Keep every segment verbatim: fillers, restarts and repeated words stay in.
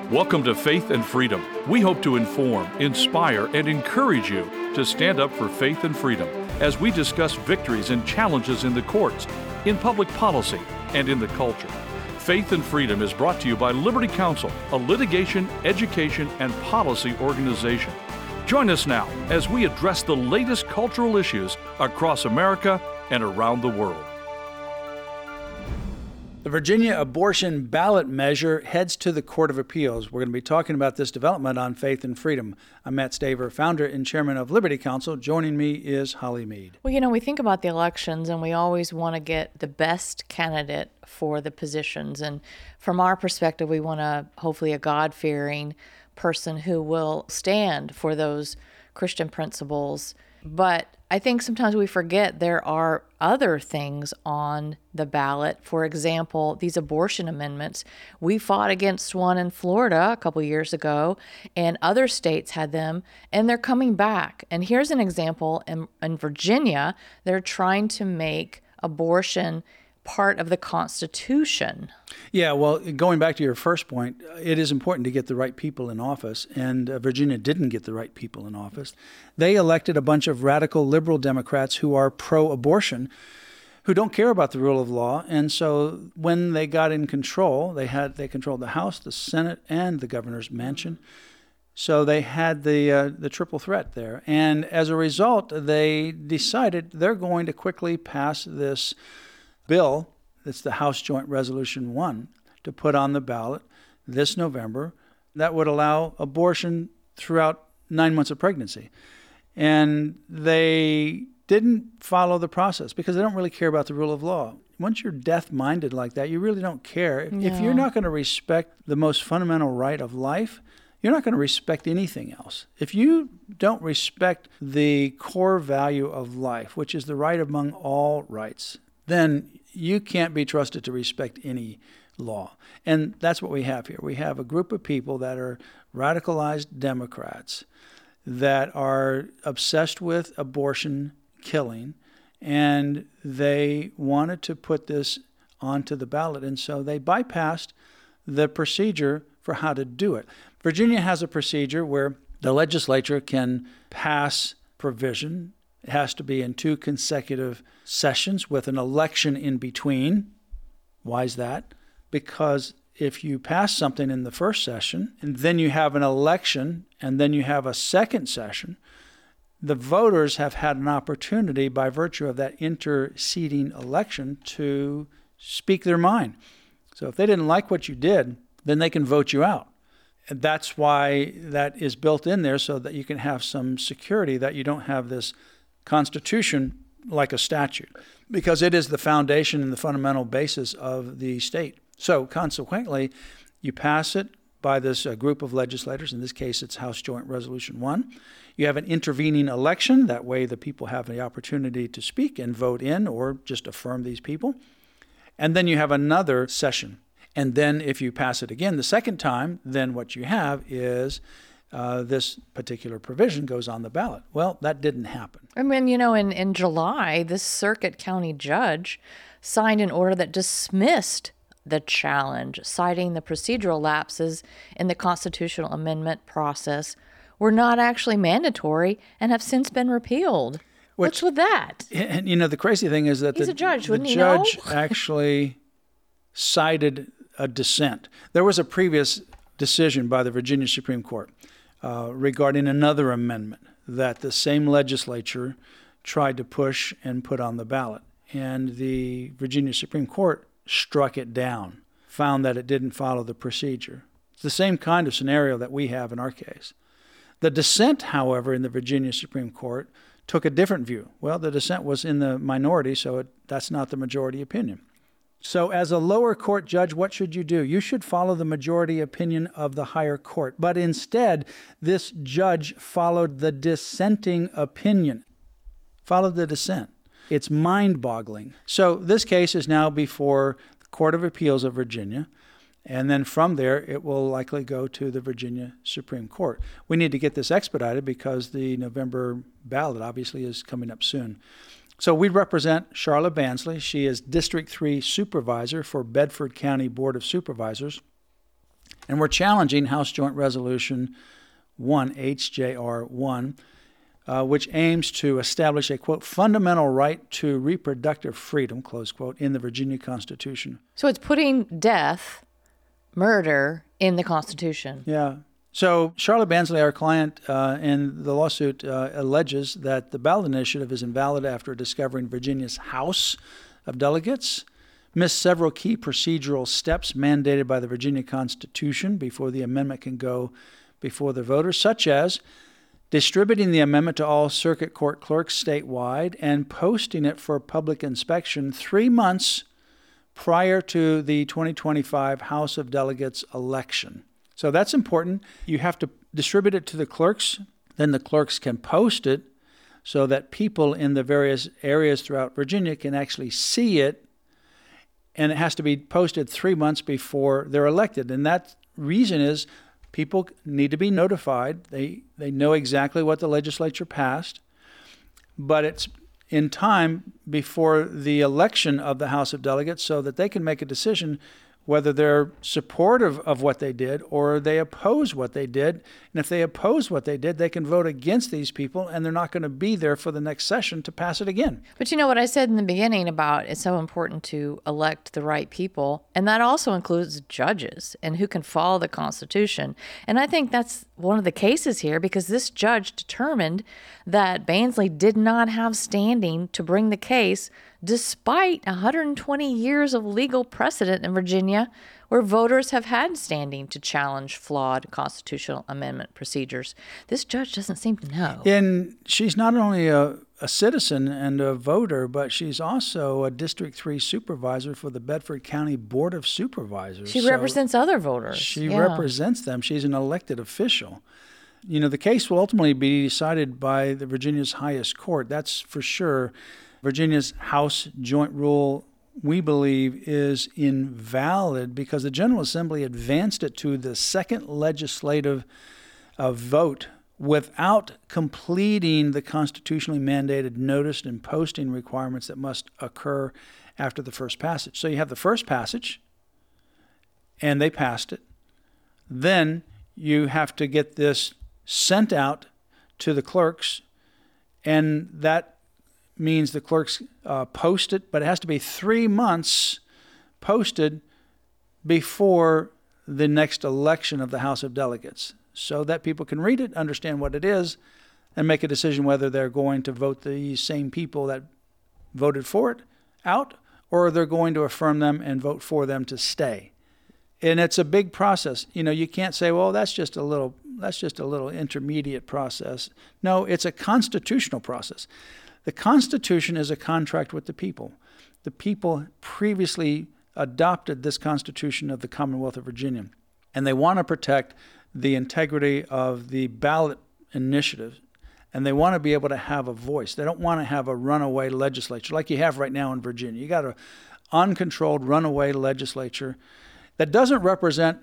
Welcome to Faith and Freedom. We hope to inform, inspire, and encourage you to stand up for faith and freedom as we discuss victories and challenges in the courts, in public policy, and in the culture. Faith and Freedom is brought to you by Liberty Counsel, a litigation, education, and policy organization. Join us now as we address the latest cultural issues across America and around the world. The Virginia abortion ballot measure heads to the Court of Appeals. We're going to be talking about this development on Faith and Freedom. I'm Matt Staver, founder and chairman of Liberty Counsel. Joining me is Holly Mead. Well, you know, we think about the elections and we always want to get the best candidate for the positions. And from our perspective, we want a hopefully a God-fearing person who will stand for those Christian principles. But I think sometimes we forget there are other things on the ballot. For example, these abortion amendments. We fought against one in Florida a couple years ago, and other states had them, and they're coming back. And here's an example. In, in Virginia, they're trying to make abortion part of the Constitution. Yeah, well, going back to your first point, it is important to get the right people in office, and uh, Virginia didn't get the right people in office. They elected a bunch of radical liberal Democrats who are pro-abortion, who don't care about the rule of law, and so when they got in control, they had they controlled the House, the Senate, and the governor's mansion. So they had the uh, the triple threat there, and as a result, they decided they're going to quickly pass this bill, it's the House Joint Resolution one, to put on the ballot this November that would allow abortion throughout nine months of pregnancy. And they didn't follow the process because they don't really care about the rule of law. Once you're death-minded like that, you really don't care. If, No. if you're not going to respect the most fundamental right of life, you're not going to respect anything else. If you don't respect the core value of life, which is the right among all rights, then you can't be trusted to respect any law. And that's what we have here. We have a group of people that are radicalized Democrats that are obsessed with abortion killing, and they wanted to put this onto the ballot. And so they bypassed the procedure for how to do it. Virginia has a procedure where the legislature can pass provision. It has to be in two consecutive sessions with an election in between. Why is that? Because if you pass something in the first session, and then you have an election, and then you have a second session, the voters have had an opportunity by virtue of that interceding election to speak their mind. So if they didn't like what you did, then they can vote you out. And that's why that is built in there, so that you can have some security, that you don't have this Constitution like a statute, because it is the foundation and the fundamental basis of the state. So consequently, you pass it by this uh, group of legislators. In this case, it's House Joint Resolution one. You have an intervening election. That way the people have the opportunity to speak and vote in or just affirm these people. And then you have another session. And then if you pass it again the second time, then what you have is Uh, this particular provision goes on the ballot. Well, that didn't happen. I mean, you know, in, in July, this Circuit County judge signed an order that dismissed the challenge, citing the procedural lapses in the constitutional amendment process were not actually mandatory and have since been repealed. Which, What's with that? And, you know, the crazy thing is that He's the, a judge, the wouldn't he judge know? actually cited a dissent. There was a previous decision by the Virginia Supreme Court Uh, regarding another amendment that the same legislature tried to push and put on the ballot. And the Virginia Supreme Court struck it down, found that it didn't follow the procedure. It's the same kind of scenario that we have in our case. The dissent, however, in the Virginia Supreme Court took a different view. Well, the dissent was in the minority, so it, that's not the majority opinion. So as a lower court judge, what should you do? You should follow the majority opinion of the higher court. But instead, this judge followed the dissenting opinion, followed the dissent. It's mind-boggling. So this case is now before the Court of Appeals of Virginia. And then from there, it will likely go to the Virginia Supreme Court. We need to get this expedited because the November ballot obviously is coming up soon. So we represent Charlotte Bansley. She is District three Supervisor for Bedford County Board of Supervisors. And we're challenging House Joint Resolution one, H J R one, uh, which aims to establish a, quote, fundamental right to reproductive freedom, close quote, in the Virginia Constitution. So it's putting death, murder, in the Constitution. Yeah. So Charlotte Bansley, our client uh, in the lawsuit, uh, alleges that the ballot initiative is invalid after discovering Virginia's House of Delegates missed several key procedural steps mandated by the Virginia Constitution before the amendment can go before the voters, such as distributing the amendment to all circuit court clerks statewide and posting it for public inspection three months prior to the twenty twenty-five House of Delegates election. So that's important. You have to distribute it to the clerks. Then the clerks can post it so that people in the various areas throughout Virginia can actually see it. And it has to be posted three months before they're elected. And that reason is people need to be notified. They, they know exactly what the legislature passed. But it's in time before the election of the House of Delegates so that they can make a decision whether they're supportive of what they did or they oppose what they did. And if they oppose what they did, they can vote against these people, and they're not going to be there for the next session to pass it again. But you know what I said in the beginning about it's so important to elect the right people, and that also includes judges and who can follow the Constitution. And I think that's one of the cases here, because this judge determined that Bansley did not have standing to bring the case despite one hundred twenty years of legal precedent in Virginia where voters have had standing to challenge flawed constitutional amendment procedures. This judge doesn't seem to know. And she's not only a, a citizen and a voter, but she's also a District three supervisor for the Bedford County Board of Supervisors. She So represents other voters. She Yeah. represents them. She's an elected official. You know, the case will ultimately be decided by the Virginia's highest court. That's for sure. Virginia's House Joint Rule, we believe, is invalid because the General Assembly advanced it to the second legislative uh, vote without completing the constitutionally mandated notice and posting requirements that must occur after the first passage. So you have the first passage, and they passed it. Then you have to get this sent out to the clerks, and that means the clerks uh, post it, but it has to be three months posted before the next election of the House of Delegates so that people can read it, understand what it is, and make a decision whether they're going to vote the same people that voted for it out or they're going to affirm them and vote for them to stay. And it's a big process. You know, you can't say, well, that's just a little, that's just a little intermediate process. No, it's a constitutional process. The Constitution is a contract with the people. The people previously adopted this Constitution of the Commonwealth of Virginia, and they want to protect the integrity of the ballot initiative, and they want to be able to have a voice. They don't want to have a runaway legislature like you have right now in Virginia. You got an uncontrolled runaway legislature that doesn't represent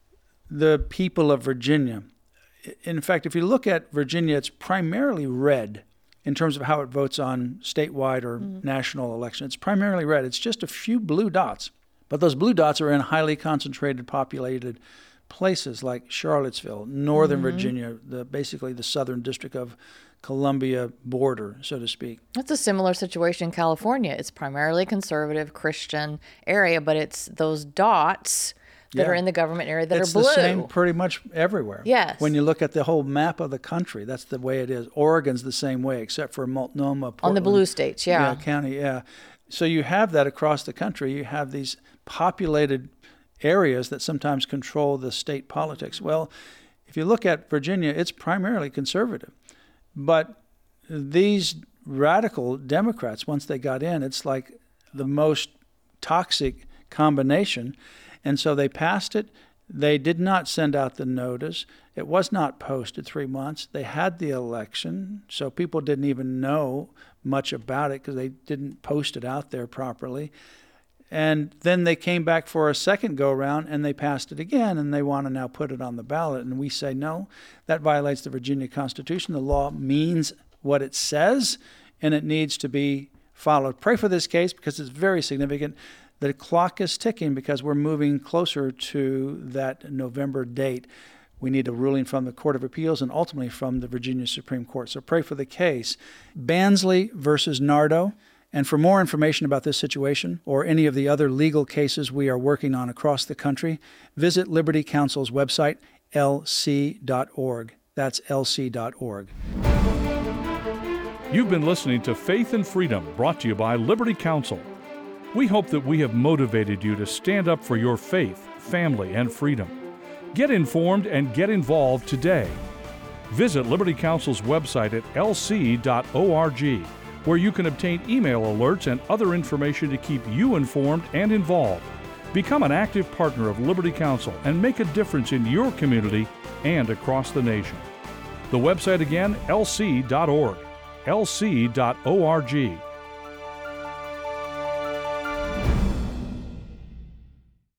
the people of Virginia. In fact, if you look at Virginia, it's primarily red in terms of how it votes on statewide or mm-hmm. national election. It's primarily red. It's just a few blue dots. But those blue dots are in highly concentrated, populated places like Charlottesville, Northern mm-hmm. Virginia, the basically the Southern District of Columbia border, so to speak. That's a similar situation in California. It's primarily conservative Christian area, but it's those dots that Yeah. are in the government area that it's are blue. It's the same pretty much everywhere. Yes. When you look at the whole map of the country, that's the way it is. Oregon's the same way, except for Multnomah, Portland. On the blue states, yeah. Yeah, county, yeah. So you have that across the country. You have these populated areas that sometimes control the state politics. Well, if you look at Virginia, it's primarily conservative. But these radical Democrats, once they got in, it's like the most toxic combination. And so they passed it. They did not send out the notice. It was not posted three months. They had the election, so people didn't even know much about it because they didn't post it out there properly. And then they came back for a second go-around, and they passed it again, and they want to now put it on the ballot. And we say, no, that violates the Virginia Constitution. The law means what it says, and it needs to be followed. Pray for this case because it's very significant. the clock is ticking because we're moving closer to that November date. We need a ruling from the Court of Appeals and ultimately from the Virginia Supreme Court. So pray for the case. Bansley versus Nardo. And for more information about this situation or any of the other legal cases we are working on across the country, visit Liberty Counsel's website, L C dot org. That's L C dot org. You've been listening to Faith and Freedom, brought to you by Liberty Counsel. We hope that we have motivated you to stand up for your faith, family, and freedom. Get informed and get involved today. Visit Liberty Counsel's website at L C dot org, where you can obtain email alerts and other information to keep you informed and involved. Become an active partner of Liberty Counsel and make a difference in your community and across the nation. The website again, L C dot org, L C dot org.